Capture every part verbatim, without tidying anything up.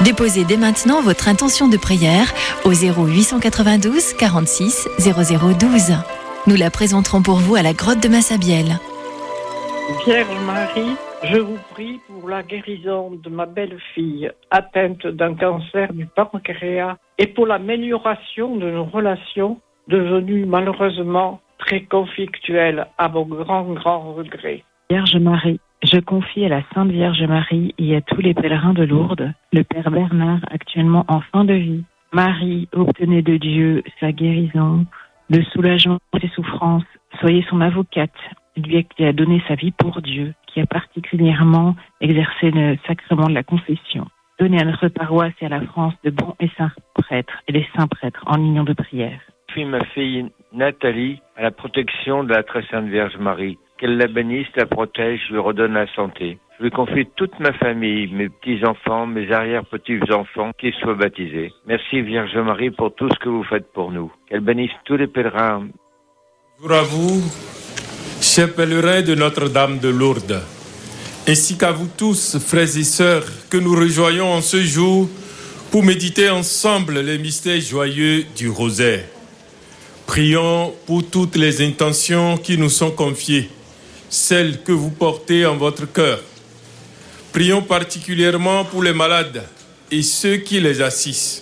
Déposez dès maintenant votre intention de prière au zéro huit cent quatre-vingt-douze quarante-six zéro zéro douze. Nous la présenterons pour vous à la grotte de Massabielle. Vierge Marie, je vous prie pour la guérison de ma belle-fille atteinte d'un cancer du pancréas et pour l'amélioration de nos relations devenues malheureusement très conflictuelles à mon grand, grand regret. Vierge Marie, je confie à la Sainte Vierge Marie et à tous les pèlerins de Lourdes, le Père Bernard actuellement en fin de vie. Marie, obtenez de Dieu sa guérison, le soulagement de ses souffrances. Soyez son avocate, lui qui a donné sa vie pour Dieu, qui a particulièrement exercé le sacrement de la confession. Donnez à notre paroisse et à la France de bons et saints prêtres et les saints prêtres en union de prière. Je confie ma fille Nathalie à la protection de la très sainte Vierge Marie. Qu'elle la bénisse, la protège, lui redonne la santé. Je lui confie toute ma famille, mes petits-enfants, mes arrière-petits-enfants, qu'ils soient baptisés. Merci Vierge Marie pour tout ce que vous faites pour nous. Qu'elle bénisse tous les pèlerins. Bonjour à vous, chers pèlerins de Notre-Dame de Lourdes, ainsi qu'à vous tous, frères et sœurs, que nous rejoignons en ce jour pour méditer ensemble les mystères joyeux du rosaire. Prions pour toutes les intentions qui nous sont confiées, celles que vous portez en votre cœur. Prions particulièrement pour les malades et ceux qui les assistent.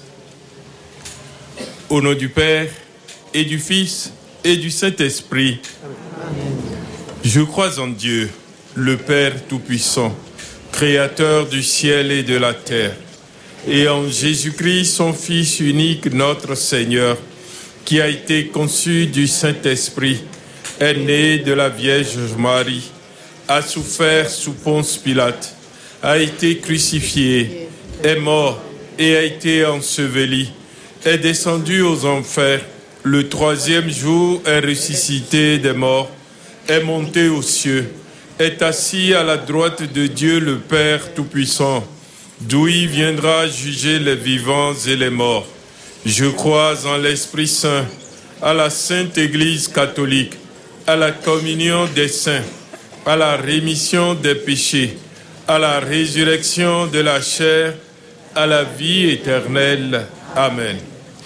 Au nom du Père et du Fils et du Saint-Esprit. Amen. Je crois en Dieu, le Père Tout-Puissant, Créateur du ciel et de la terre, et en Jésus-Christ, son Fils unique, notre Seigneur, qui a été conçu du Saint-Esprit, est né de la Vierge Marie, a souffert sous Ponce Pilate, a été crucifié, est mort et a été enseveli, est descendu aux enfers, le troisième jour est ressuscité des morts, est monté aux cieux, est assis à la droite de Dieu le Père Tout-Puissant, d'où il viendra juger les vivants et les morts. Je crois en l'Esprit Saint, à la Sainte Église catholique, à la communion des saints, à la rémission des péchés, à la résurrection de la chair, à la vie éternelle. Amen.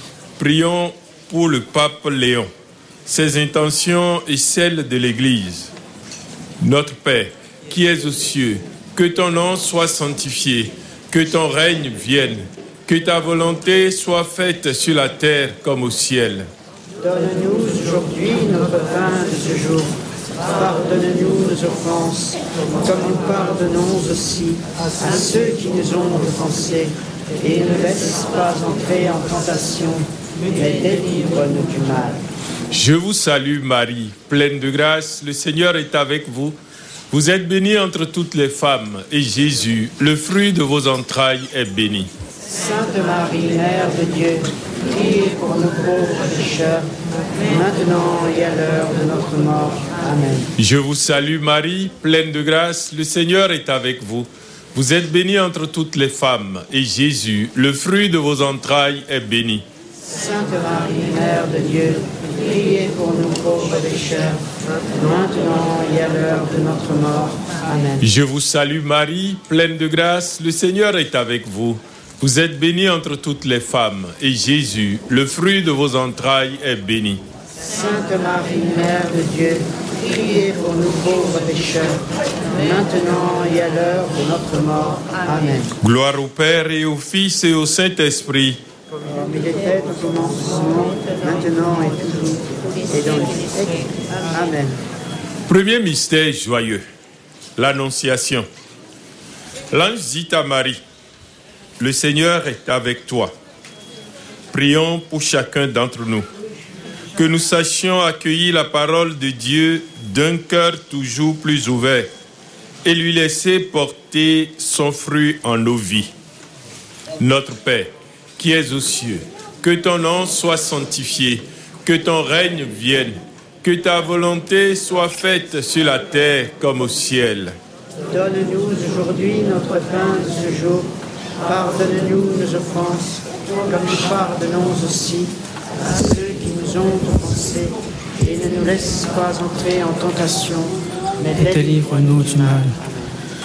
Prions pour le pape Léon, ses intentions et celles de l'Église. Notre Père, qui es aux cieux, que ton nom soit sanctifié, que ton règne vienne, que ta volonté soit faite sur la terre comme au ciel. Donne-nous aujourd'hui notre pain de ce jour. Pardonne-nous nos offenses, comme nous pardonnons aussi à ceux qui nous ont offensés. Et ne laisse pas entrer en tentation, mais délivre-nous du mal. Je vous salue Marie, pleine de grâce, le Seigneur est avec vous. Vous êtes bénie entre toutes les femmes, et Jésus, le fruit de vos entrailles, est béni. Sainte Marie, Mère de Dieu, priez pour nous pauvres pécheurs, maintenant et à l'heure de notre mort. Amen. Je vous salue Marie, pleine de grâce, le Seigneur est avec vous. Vous êtes bénie entre toutes les femmes, et Jésus, le fruit de vos entrailles, est béni. Sainte Marie, Mère de Dieu, priez pour nous pauvres pécheurs, maintenant et à l'heure de notre mort. Amen. Je vous salue Marie, pleine de grâce, le Seigneur est avec vous. Vous êtes bénie entre toutes les femmes, et Jésus, le fruit de vos entrailles, est béni. Sainte Marie, Mère de Dieu, priez pour nous pauvres pécheurs, maintenant et à l'heure de notre mort. Amen. Gloire au Père et au Fils et au Saint-Esprit. Comme il était au commencement, maintenant et toujours, et dans les siècles. Amen. Premier mystère joyeux, l'Annonciation. L'ange dit à Marie, le Seigneur est avec toi. Prions pour chacun d'entre nous, que nous sachions accueillir la parole de Dieu d'un cœur toujours plus ouvert et lui laisser porter son fruit en nos vies. Notre Père, qui es aux cieux, que ton nom soit sanctifié, que ton règne vienne, que ta volonté soit faite sur la terre comme au ciel. Donne-nous aujourd'hui notre pain de ce jour. Pardonne-nous nos offenses, comme nous pardonnons aussi à ceux qui nous ont offensés. Et ne nous laisse pas entrer en tentation, mais délivre-nous du mal.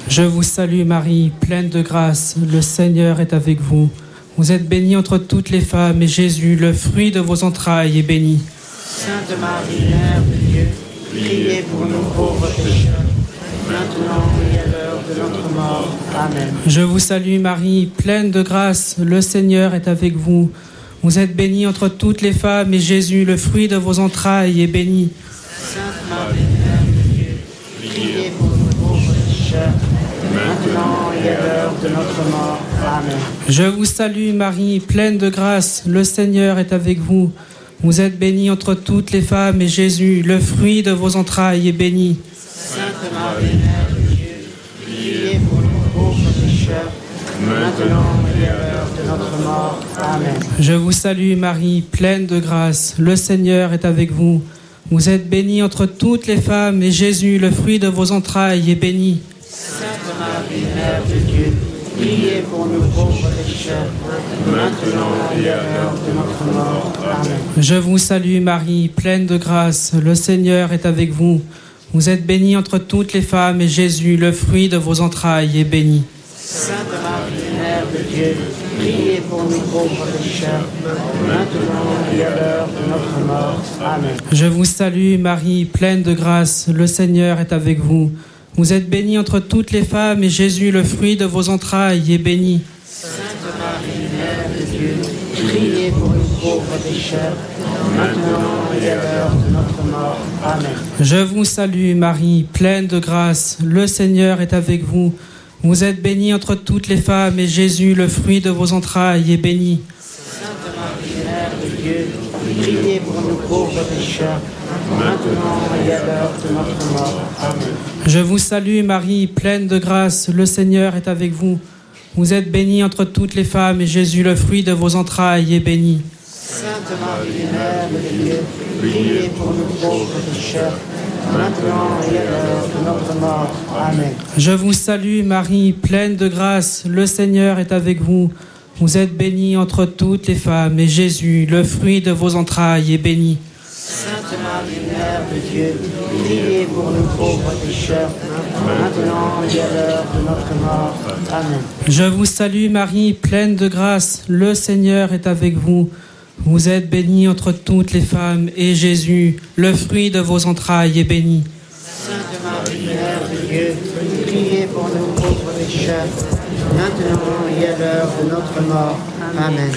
Je vous salue Marie, pleine de grâce, le Seigneur est avec vous. Vous êtes bénie entre toutes les femmes, et Jésus, le fruit de vos entrailles, est béni. Sainte Marie, Mère de Dieu, priez pour nous pauvres pécheurs, maintenant et à l'heure de notre mort. Amen. Je vous salue Marie, pleine de grâce, le Seigneur est avec vous. Vous êtes bénie entre toutes les femmes, et Jésus, le fruit de vos entrailles, est béni. Sainte Marie, Mère de Dieu, priez pour nous pauvres pécheurs, maintenant et à l'heure de notre mort. Amen. Je vous salue Marie, pleine de grâce, le Seigneur est avec vous. Vous êtes bénie entre toutes les femmes, et Jésus, le fruit de vos entrailles, est béni. Sainte Marie, Mère de Dieu, priez pour nous pauvres pécheurs, maintenant et à l'heure de notre mort. Amen. Je vous salue Marie, pleine de grâce, le Seigneur est avec vous. Vous êtes bénie entre toutes les femmes, et Jésus, le fruit de vos entrailles, est béni. Sainte Marie, Mère de Dieu, priez pour nous pauvres pécheurs, maintenant et à l'heure de notre mort. Amen. Je vous salue Marie, pleine de grâce, le Seigneur est avec vous. Vous êtes bénie entre toutes les femmes, et Jésus, le fruit de vos entrailles, est béni. Sainte Marie, Mère de Dieu, priez pour nous pauvres pécheurs, maintenant et à l'heure de notre mort. Amen. Je vous salue Marie, pleine de grâce, le Seigneur est avec vous. Vous êtes bénie entre toutes les femmes, et Jésus, le fruit de vos entrailles, est béni. Sainte Marie, Mère de Dieu, priez pour nous pauvres pécheurs, maintenant et à l'heure de notre mort. Amen. Je vous salue Marie, pleine de grâce, le Seigneur est avec vous. Vous êtes bénie entre toutes les femmes, et Jésus, le fruit de vos entrailles, est béni. Sainte Marie, Mère de Dieu, priez pour nous pauvres pécheurs, maintenant et à l'heure de notre mort. Amen. Je vous salue Marie, pleine de grâce, le Seigneur est avec vous. Vous êtes bénie entre toutes les femmes, et Jésus, le fruit de vos entrailles, est béni. Sainte Marie, Mère de Dieu, priez pour nous pauvres pécheurs, maintenant et à l'heure de notre mort. Amen. Je vous salue Marie, pleine de grâce, le Seigneur est avec vous. Vous êtes bénie entre toutes les femmes, et Jésus, le fruit de vos entrailles, est béni. Sainte Marie, Mère de Dieu, priez pour nous pauvres pécheurs, maintenant et à l'heure de notre mort. Amen. Je vous salue Marie, pleine de grâce, le Seigneur est avec vous. Vous êtes bénie entre toutes les femmes, et Jésus, le fruit de vos entrailles, est béni. Sainte Marie, Mère de Dieu, priez pour nous pauvres pécheurs, maintenant et à l'heure de notre mort. Amen.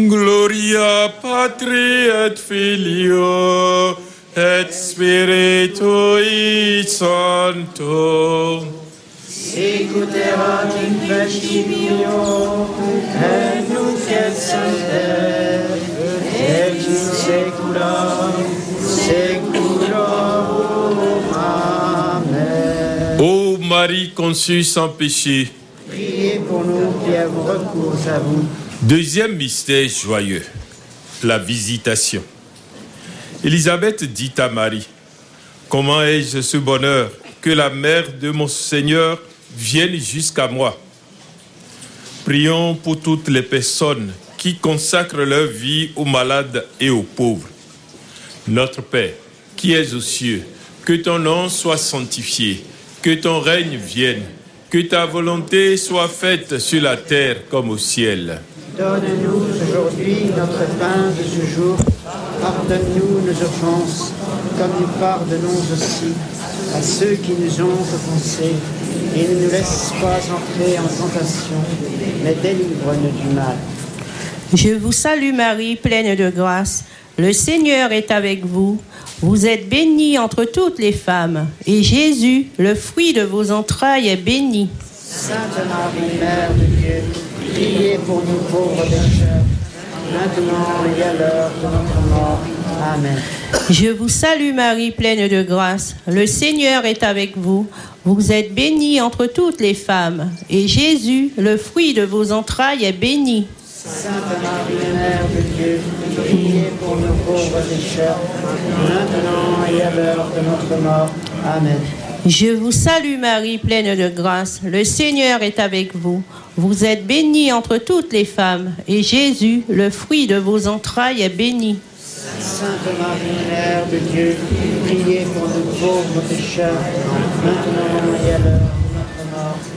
Gloria Patri et Filio et Spiritui Sancto. Sicuterat in festivio, et nunc et semper, et in saecula saeculorum. Amen. Ô Marie conçue sans péché. Priez pour nous qui avons recours à vous. Deuxième mystère joyeux, la visitation. Élisabeth dit à Marie, « Comment ai-je ce bonheur que la mère de mon Seigneur vienne jusqu'à moi ?» Prions pour toutes les personnes qui consacrent leur vie aux malades et aux pauvres. Notre Père, qui es aux cieux, que ton nom soit sanctifié, que ton règne vienne, que ta volonté soit faite sur la terre comme au ciel. Donne-nous aujourd'hui notre pain de ce jour. Pardonne-nous nos offenses, comme nous pardonnons aussi à ceux qui nous ont offensés. Et ne nous laisse pas entrer en tentation, mais délivre-nous du mal. Je vous salue Marie, pleine de grâce. Le Seigneur est avec vous. Vous êtes bénie entre toutes les femmes. Et Jésus, le fruit de vos entrailles, est béni. Sainte Marie, Mère de Dieu, priez pour nous pauvres pécheurs, maintenant et à l'heure de notre mort. Amen. Je vous salue Marie, pleine de grâce. Le Seigneur est avec vous. Vous êtes bénie entre toutes les femmes. Et Jésus, le fruit de vos entrailles, est béni. Sainte Marie, Mère de Dieu, priez pour nous pauvres pécheurs, maintenant et à l'heure de notre mort. Amen. Je vous salue Marie, pleine de grâce. Le Seigneur est avec vous. Vous êtes bénie entre toutes les femmes. Et Jésus, le fruit de vos entrailles, est béni. Sainte Marie, Mère de Dieu, priez pour nous pauvres pécheurs, maintenant et à l'heure de notre mort.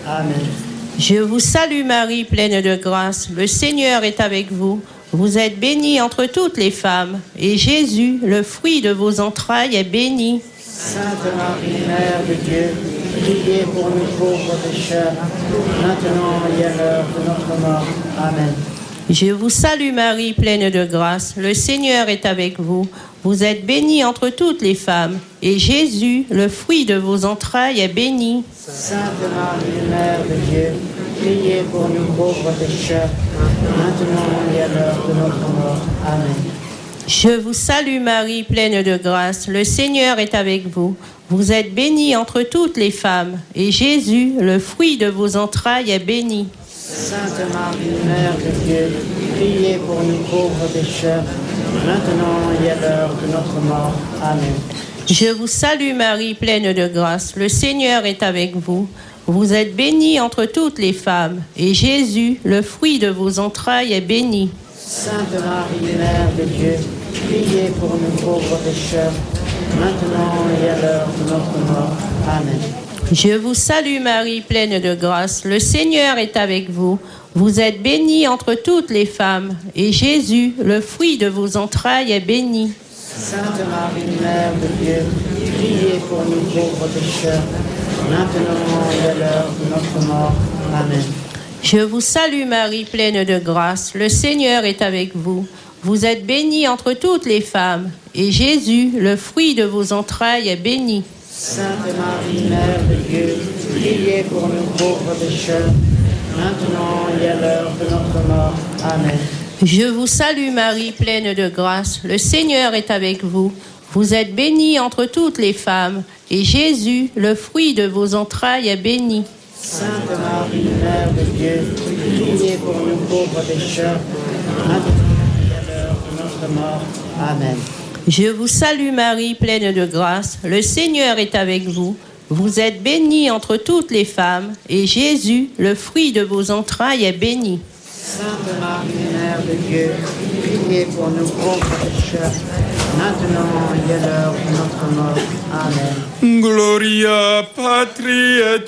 Amen. Je vous salue Marie, pleine de grâce. Le Seigneur est avec vous. Vous êtes bénie entre toutes les femmes. Et Jésus, le fruit de vos entrailles, est béni. Sainte Marie, Mère de Dieu, priez pour nous pauvres pécheurs, maintenant et à l'heure de notre mort. Amen. Je vous salue Marie, pleine de grâce. Le Seigneur est avec vous. Vous êtes bénie entre toutes les femmes. Et Jésus, le fruit de vos entrailles, est béni. Sainte Marie, Mère de Dieu, priez pour nous pauvres pécheurs, maintenant et à l'heure de notre mort. Amen. Je vous salue Marie, pleine de grâce. Le Seigneur est avec vous. Vous êtes bénie entre toutes les femmes. Et Jésus, le fruit de vos entrailles, est béni. Sainte Marie, Mère de Dieu, priez pour nous pauvres pécheurs, maintenant et à l'heure de notre mort. Amen. Je vous salue Marie, pleine de grâce. Le Seigneur est avec vous. Vous êtes bénie entre toutes les femmes. Et Jésus, le fruit de vos entrailles, est béni. Sainte Marie, Mère de Dieu, priez pour nous pauvres pécheurs, maintenant et à l'heure de notre mort. Amen. Je vous salue Marie, pleine de grâce. Le Seigneur est avec vous. Vous êtes bénie entre toutes les femmes. Et Jésus, le fruit de vos entrailles, est béni. Sainte Marie, Mère de Dieu, priez pour nous pauvres pécheurs, maintenant et à l'heure de notre mort. Amen. Je vous salue Marie, pleine de grâce. Le Seigneur est avec vous. Vous êtes bénie entre toutes les femmes. Et Jésus, le fruit de vos entrailles, est béni. Sainte Marie, Mère de Dieu, priez pour nous pauvres pécheurs, maintenant et à l'heure de notre mort. Amen. Je vous salue Marie, pleine de grâce. Le Seigneur est avec vous. Vous êtes bénie entre toutes les femmes. Et Jésus, le fruit de vos entrailles, est béni. Sainte Marie, Mère de Dieu, priez pour nous pauvres pécheurs, maintenant et à l'heure de notre mort. Amen. Je vous salue Marie, pleine de grâce. Le Seigneur est avec vous. Vous êtes bénie entre toutes les femmes. Et Jésus, le fruit de vos entrailles, est béni. Sainte Marie, Mère de Dieu, priez pour nous pauvres pécheurs, maintenant et à l'heure de notre mort. Amen. Gloria Patri et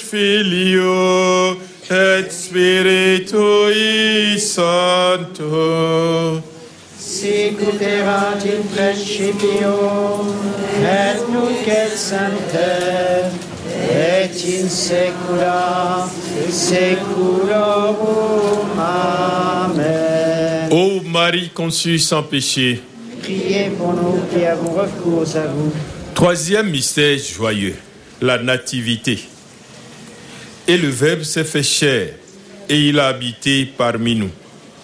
Filio et Spiritui Sancto. Sicut erat in principio, et nunc et semper, et in saecula saeculorum. Amen. Ô Marie conçue sans péché. Priez pour nous qui avons recours à vous. Troisième mystère joyeux, la nativité. Et le Verbe s'est fait chair, et il a habité parmi nous.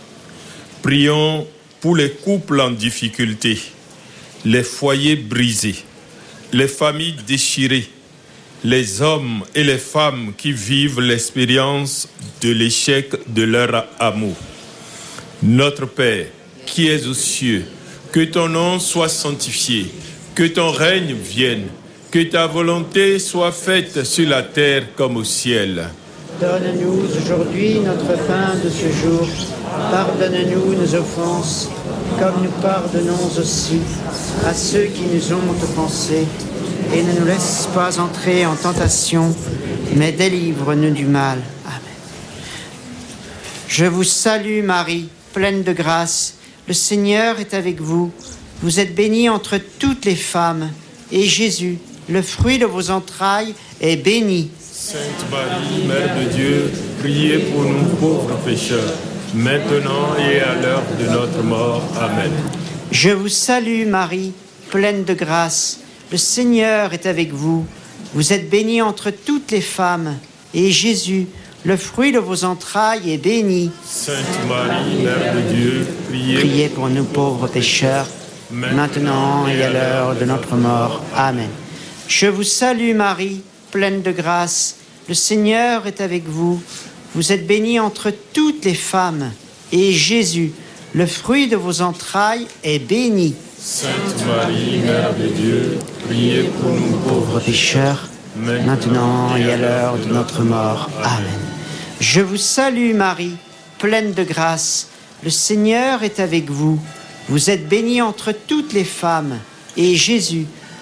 Prions pour les couples en difficulté, les foyers brisés, les familles déchirées, les hommes et les femmes qui vivent l'expérience de l'échec de leur amour. Notre Père, qui es aux cieux, que ton nom soit sanctifié, que ton règne vienne, que ta volonté soit faite sur la terre comme au ciel. Donne-nous aujourd'hui notre pain de ce jour. Pardonne-nous nos offenses, comme nous pardonnons aussi à ceux qui nous ont offensés. Et ne nous laisse pas entrer en tentation, mais délivre-nous du mal. Amen. Je vous salue Marie, pleine de grâce. Le Seigneur est avec vous. Vous êtes bénie entre toutes les femmes. Et Jésus, le fruit de vos entrailles, est béni. Sainte Marie, Mère de Dieu, priez pour nous pauvres pécheurs, maintenant et à l'heure de notre mort. Amen. Je vous salue Marie, pleine de grâce. Le Seigneur est avec vous. Vous êtes bénie entre toutes les femmes. Et Jésus, le fruit de vos entrailles, est béni. Sainte Marie, Mère de Dieu, priez, priez pour nous pauvres pécheurs, maintenant et à l'heure de notre mort. Amen. Je vous salue Marie, pleine de grâce. Le Seigneur est avec vous. Vous êtes bénie entre toutes les femmes. Et Jésus, le fruit de vos entrailles, est béni. Sainte Marie, Mère de Dieu, priez pour nous pauvres pécheurs, maintenant et à l'heure de notre mort. Amen. Je vous salue Marie, pleine de grâce. Le Seigneur est avec vous. Vous êtes bénie entre toutes les femmes. Et Jésus,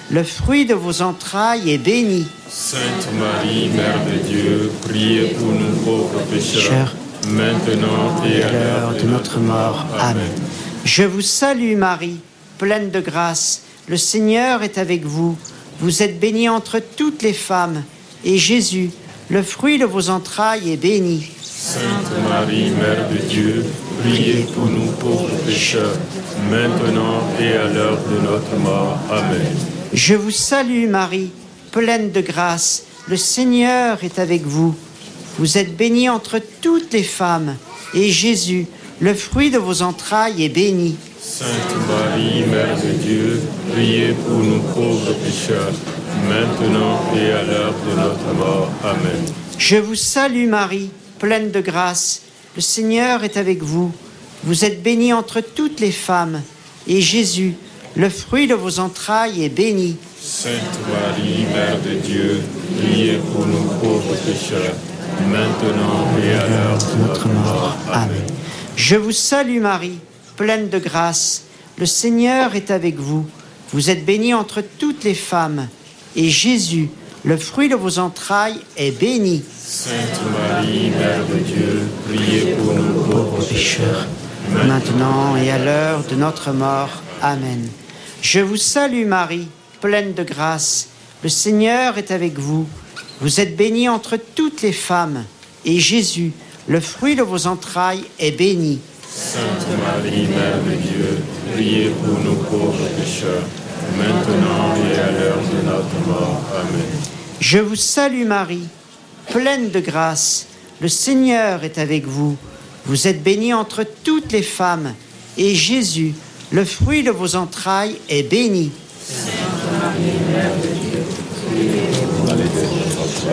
le fruit de vos entrailles est béni. Sainte Marie, Mère de Dieu, priez pour nous pauvres pécheurs, maintenant et à l'heure de notre mort. Amen. Je vous salue Marie, pleine de grâce, le Seigneur est avec vous. Vous êtes bénie entre toutes les femmes, et Jésus, le fruit de vos entrailles, est béni. Sainte Marie, Mère de Dieu, priez pour nous pauvres pécheurs, maintenant et à l'heure de notre mort. Amen. Je vous salue Marie, pleine de grâce, le Seigneur est avec vous. Vous êtes bénie entre toutes les femmes, et Jésus, le fruit de vos entrailles, est béni. Sainte Marie, Mère de Dieu, priez pour nous pauvres pécheurs, maintenant et à l'heure de notre mort. Amen. Je vous salue Marie, pleine de grâce, le Seigneur est avec vous. Vous êtes bénie entre toutes les femmes, et Jésus, le fruit de vos entrailles, est béni. Sainte Marie, Mère de Dieu, priez pour nous pauvres pécheurs, maintenant et à l'heure de notre mort. Amen. Je vous salue Marie, pleine de grâce, le Seigneur est avec vous. Vous êtes bénie entre toutes les femmes, et Jésus, le fruit de vos entrailles, est béni. Sainte Marie, Mère de Dieu, priez pour nous pauvres pécheurs, maintenant et à l'heure de notre mort. Amen. Je vous salue Marie, pleine de grâce, le Seigneur est avec vous. Vous êtes bénie entre toutes les femmes, et Jésus, le fruit de vos entrailles, est béni. Sainte Marie, Mère de Dieu, priez pour nous pauvres pécheurs, maintenant et à l'heure de notre mort. Amen. Je vous salue Marie, pleine de grâce, le Seigneur est avec vous. Vous êtes bénie entre toutes les femmes, et Jésus, le fruit de vos entrailles, est béni. Sainte Marie, Mère de Dieu, priez pour nous pauvres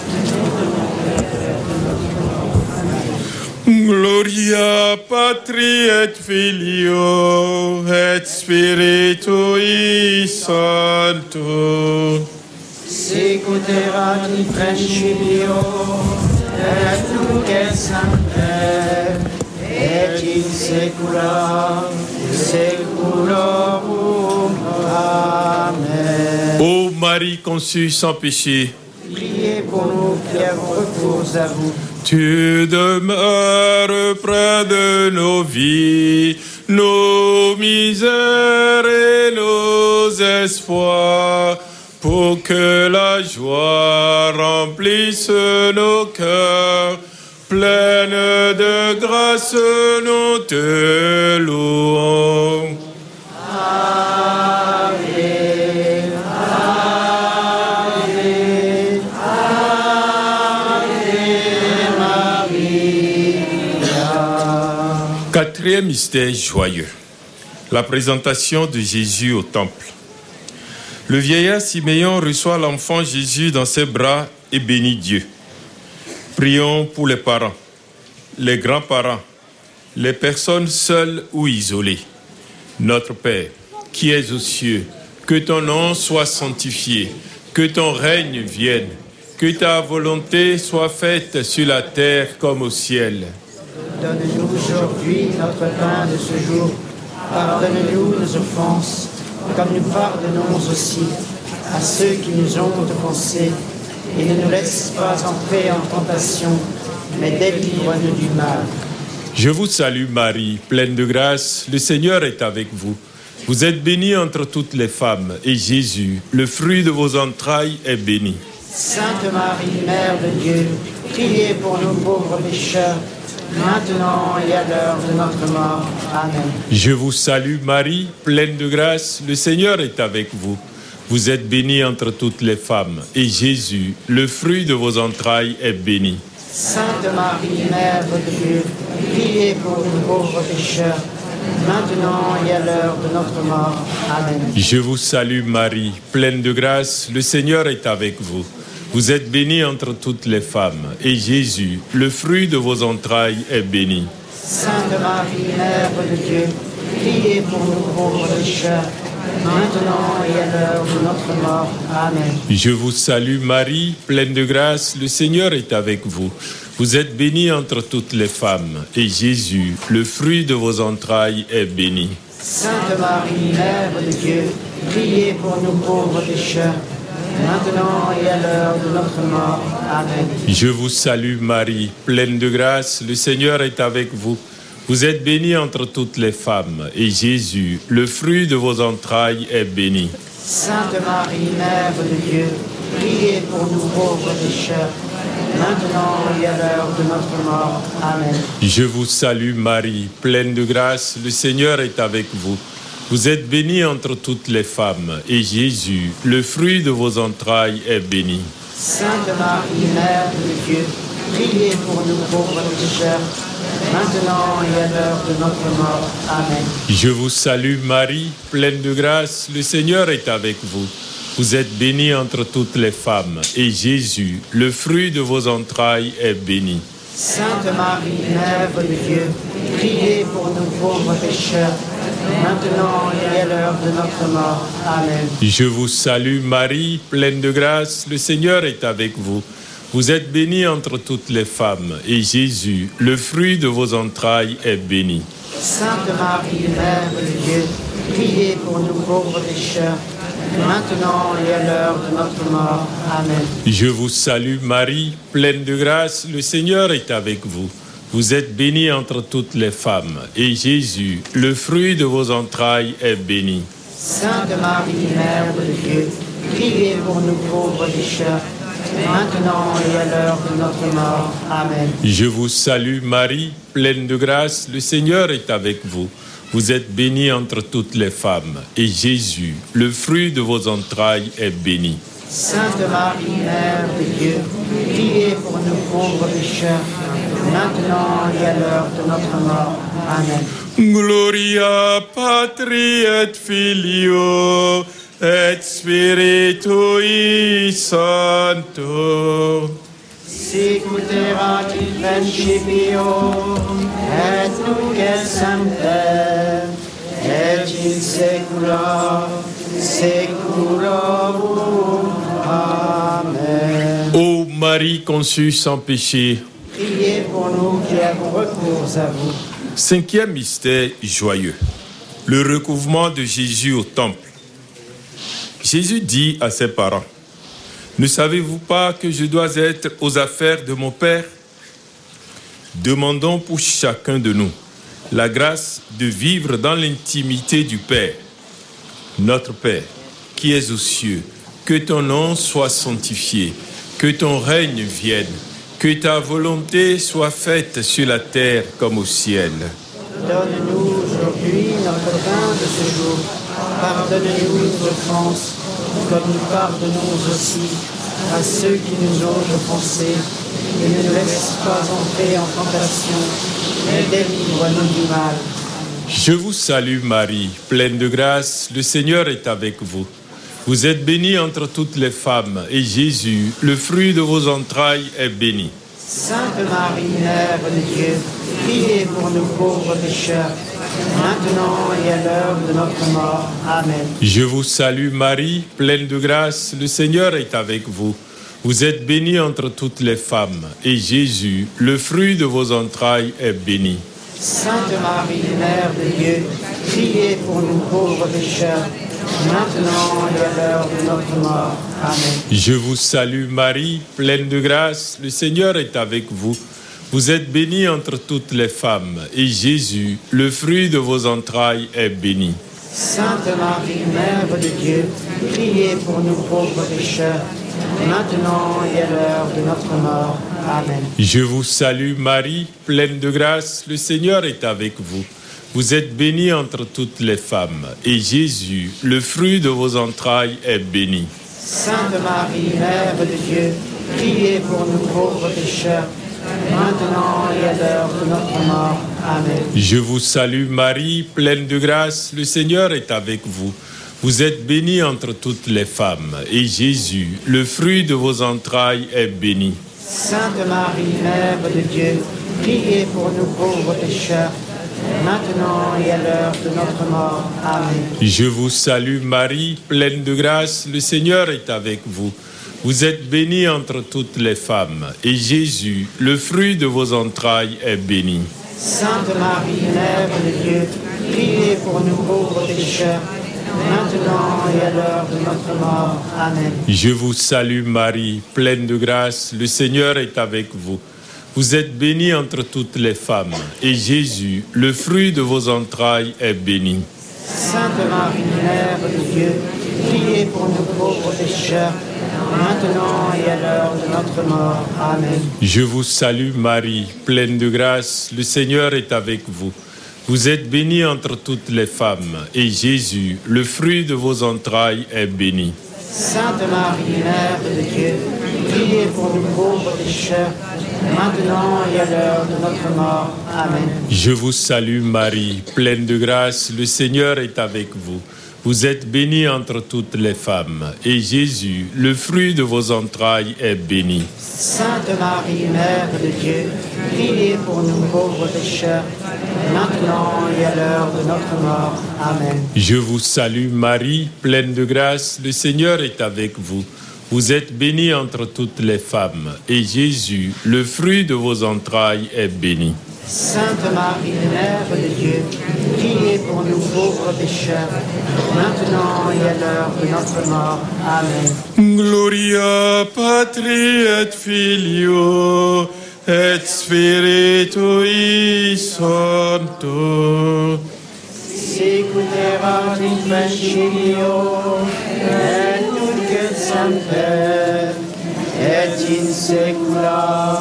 pécheurs. Gloria Patri et Filio et Spiritui Sancto. Sicuterat in principio et nunc et semper et in saecula saeculorum. Amen. Ô Marie conçue sans péché, priez pour nous qui avons recours à vous. Tu demeures près de nos vies, nos misères et nos espoirs, pour que la joie remplisse nos cœurs. Pleine de grâce, nous te louons. Amen. Amen. Amen. Maria. Quatrième mystère joyeux, la présentation de Jésus au temple. Le vieillard Siméon reçoit l'enfant Jésus dans ses bras et bénit Dieu. Prions pour les parents, les grands-parents, les personnes seules ou isolées. Notre Père, qui es aux cieux, que ton nom soit sanctifié, que ton règne vienne, que ta volonté soit faite sur la terre comme au ciel. Donne-nous aujourd'hui notre pain de ce jour. Pardonne-nous nos offenses, comme nous pardonnons aussi à ceux qui nous ont offensés. Et ne nous laisse pas entrer en tentation, mais délivre-nous du mal. Je vous salue Marie, pleine de grâce, le Seigneur est avec vous. Vous êtes bénie entre toutes les femmes, et Jésus, le fruit de vos entrailles, est béni. Sainte Marie, Mère de Dieu, priez pour nous pauvres pécheurs, maintenant et à l'heure de notre mort. Amen. Je vous salue Marie, pleine de grâce, le Seigneur est avec vous. Vous êtes bénie entre toutes les femmes, et Jésus, le fruit de vos entrailles, est béni. Sainte Marie, Mère de Dieu, priez pour nous pauvres pécheurs, maintenant et à l'heure de notre mort. Amen. Je vous salue Marie, pleine de grâce, le Seigneur est avec vous. Vous êtes bénie entre toutes les femmes, et Jésus, le fruit de vos entrailles, est béni. Sainte Marie, Mère de Dieu, priez pour nous pauvres pécheurs, maintenant et à l'heure de notre mort. Amen. Je vous salue Marie, pleine de grâce, le Seigneur est avec vous. Vous êtes bénie entre toutes les femmes, et Jésus, le fruit de vos entrailles, est béni. Sainte Marie, Mère de Dieu, priez pour nous pauvres pécheurs, maintenant et à l'heure de notre mort. Amen. Je vous salue Marie, pleine de grâce, le Seigneur est avec vous. Vous êtes bénie entre toutes les femmes, et Jésus, le fruit de vos entrailles, est béni. Sainte Marie, Mère de Dieu, priez pour nous pauvres pécheurs, maintenant et à l'heure de notre mort. Amen. Je vous salue Marie, pleine de grâce, le Seigneur est avec vous. Vous êtes bénie entre toutes les femmes, et Jésus, le fruit de vos entrailles, est béni. Sainte Marie, Mère de Dieu, priez pour nous pauvres pécheurs, maintenant et à l'heure de notre mort. Amen. Je vous salue Marie, pleine de grâce, le Seigneur est avec vous. Vous êtes bénie entre toutes les femmes, et Jésus, le fruit de vos entrailles, est béni. Sainte Marie, Mère de Dieu, priez pour nous pauvres pécheurs, maintenant et à l'heure de notre mort. Amen. Je vous salue Marie, pleine de grâce, le Seigneur est avec vous. Vous êtes bénie entre toutes les femmes, et Jésus, le fruit de vos entrailles, est béni. Sainte Marie, Mère de Dieu, priez pour nous pauvres pécheurs, maintenant et à l'heure de notre mort. Amen. Je vous salue Marie, pleine de grâce, le Seigneur est avec vous. Vous êtes bénie entre toutes les femmes, et Jésus, le fruit de vos entrailles, est béni. Sainte Marie, Mère de Dieu, priez pour nous pauvres pécheurs, maintenant et à l'heure de notre mort. Amen. Je vous salue Marie, pleine de grâce, le Seigneur est avec vous. Vous êtes bénie entre toutes les femmes, et Jésus, le fruit de vos entrailles, est béni. Sainte Marie, Mère de Dieu, priez pour nous pauvres pécheurs, maintenant et à l'heure de notre mort. Amen. Gloria Patri et Filio et Spiritui Sancto. Sicut erat in principio, et nunc et semper, et in saecula saeculorum. Amen. Ô Marie conçue sans péché, Priez pour nous qui avons recours à vous. cinquième mystère joyeux, le recouvrement de Jésus au temple. Jésus dit à ses parents, « Ne savez-vous pas que je dois être aux affaires de mon Père ? Demandons pour chacun de nous la grâce de vivre dans l'intimité du Père. Notre Père, qui es aux cieux, que ton nom soit sanctifié, que ton règne vienne, que ta volonté soit faite sur la terre comme au ciel. Donne-nous aujourd'hui notre pain de ce jour. Pardonne-nous nos offenses, comme nous pardonnons aussi à ceux qui nous ont offensés. Et ne nous laisse pas entrer en tentation, mais délivre-nous du mal. Je vous salue Marie, pleine de grâce, le Seigneur est avec vous. Vous êtes bénie entre toutes les femmes, et Jésus, le fruit de vos entrailles, est béni. Sainte Marie, Mère de Dieu, priez pour nous pauvres pécheurs, maintenant et à l'heure de notre mort. Amen. Je vous salue Marie, pleine de grâce, le Seigneur est avec vous. Vous êtes bénie entre toutes les femmes, et Jésus, le fruit de vos entrailles, est béni. Sainte Marie, Mère de Dieu, priez pour nous pauvres pécheurs, maintenant et à l'heure de notre mort. Amen. Je vous salue Marie, pleine de grâce, le Seigneur est avec vous. Vous êtes bénie entre toutes les femmes, et Jésus, le fruit de vos entrailles, est béni. Sainte Marie, Mère de Dieu, priez pour nous pauvres pécheurs, maintenant et à l'heure de notre mort. Amen. Je vous salue Marie, pleine de grâce, le Seigneur est avec vous. Vous êtes bénie entre toutes les femmes, et Jésus, le fruit de vos entrailles, est béni. Sainte Marie, Mère de Dieu, priez pour nous pauvres pécheurs, maintenant et à l'heure de notre mort. Amen. Je vous salue Marie, pleine de grâce, le Seigneur est avec vous. Vous êtes bénie entre toutes les femmes, et Jésus, le fruit de vos entrailles, est béni. Sainte Marie, Mère de Dieu, priez pour nous pauvres pécheurs, maintenant et à l'heure de notre mort. Amen. Je vous salue Marie, pleine de grâce, le Seigneur est avec vous. Vous êtes bénie entre toutes les femmes, et Jésus, le fruit de vos entrailles, est béni. Sainte Marie, Mère de Dieu, priez pour nous pauvres pécheurs, maintenant et à l'heure de notre mort. Amen. Je vous salue Marie, pleine de grâce, le Seigneur est avec vous. Vous êtes bénie entre toutes les femmes, et Jésus, le fruit de vos entrailles, est béni. Sainte Marie, Mère de Dieu, priez pour nous pauvres pécheurs, maintenant et à l'heure de notre mort. Amen. Je vous salue Marie, pleine de grâce, le Seigneur est avec vous. Vous êtes bénie entre toutes les femmes, et Jésus, le fruit de vos entrailles, est béni. Sainte Marie, Mère de Dieu, priez pour nous pauvres pécheurs, maintenant et à l'heure de notre mort. Amen. Je vous salue Marie, pleine de grâce, le Seigneur est avec vous. Vous êtes bénie entre toutes les femmes, et Jésus, le fruit de vos entrailles, est béni. Sainte Marie, Mère de Dieu, priez pour nous pauvres pécheurs, maintenant et à l'heure de notre mort. Amen. Je vous salue Marie, pleine de grâce, le Seigneur est avec vous. Vous êtes bénie entre toutes les femmes, et Jésus, le fruit de vos entrailles, est béni. Sainte Marie, Mère de Dieu, priez pour nous pauvres pécheurs, maintenant et à l'heure de notre mort. Amen. Gloria Patri et Filio et Spiritui Sancto. Sicuterat in principio et nunc et semper et in saecula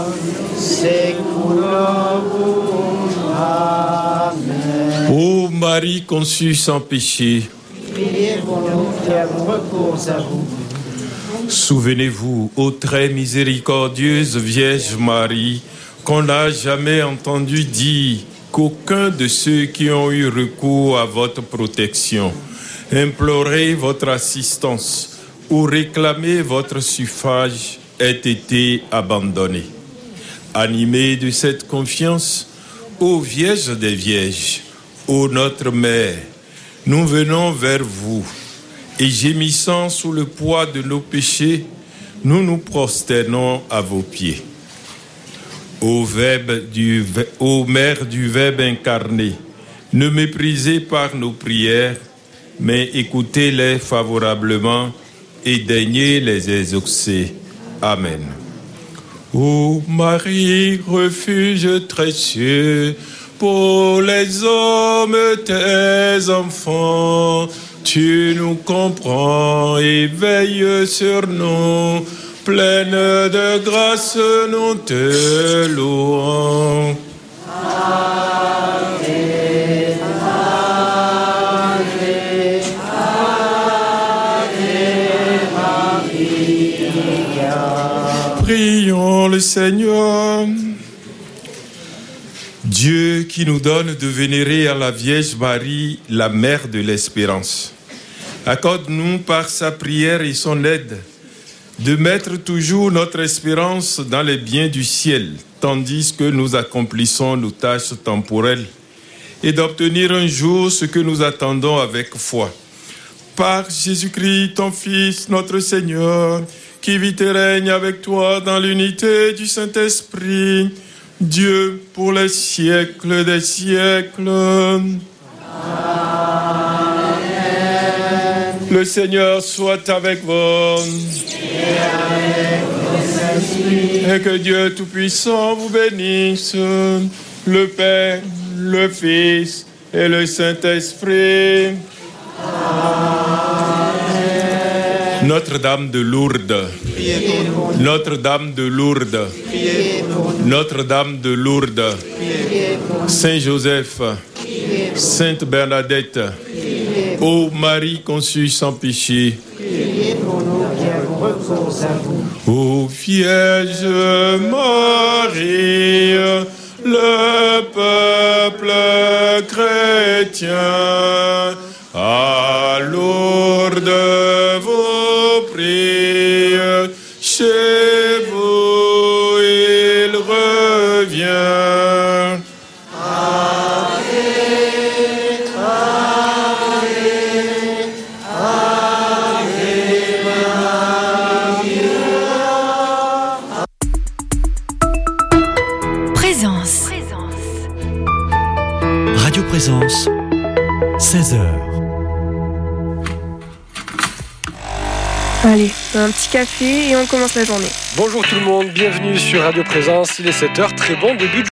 saeculorum. Amen. Ô Marie conçue sans péché, Priez pour nous qui avons recours à vous. souvenez-vous, ô très miséricordieuse Vierge Marie, qu'on n'a jamais entendu dire qu'aucun de ceux qui ont eu recours à votre protection, implorer votre assistance ou réclamer votre suffrage ait été abandonné. Animés de cette confiance, ô Vierge des Vierges, ô notre Mère, nous venons vers vous et gémissant sous le poids de nos péchés, nous nous prosternons à vos pieds. Ô, Verbe du, ô Mère du Verbe incarné, ne méprisez pas nos prières, mais écoutez-les favorablement et daignez les exaucer. Amen. Ô Marie, refuge précieux pour les hommes, tes enfants, tu nous comprends et veilles sur nous. Pleine de grâce, nous te louons. Ave, Ave, Ave Maria. Prions le Seigneur. Dieu qui nous donne de vénérer à la Vierge Marie, la Mère de l'Espérance, accorde-nous par sa prière et son aide de mettre toujours notre espérance dans les biens du ciel, tandis que nous accomplissons nos tâches temporelles, et d'obtenir un jour ce que nous attendons avec foi. Par Jésus-Christ, ton Fils, notre Seigneur, qui vit et règne avec toi dans l'unité du Saint-Esprit, Dieu pour les siècles des siècles. Amen. Le Seigneur soit avec vous. Et avec votre esprit. Et que Dieu Tout-Puissant vous bénisse, le Père, le Fils et le Saint-Esprit. Amen. Notre-Dame de Lourdes. Notre-Dame de Lourdes. Notre-Dame de Lourdes. Saint Joseph. Sainte Bernadette. Ô Marie conçue sans péché. Priez pour nous qui avons recours à vous. Ô Vierge Marie, le peuple chrétien, à Lourdes vous prie, chez vous il revient. Présence, seize heures. Allez, un petit café et on commence la journée. Bonjour tout le monde, bienvenue sur Radio Présence, il est sept heures, très bon début de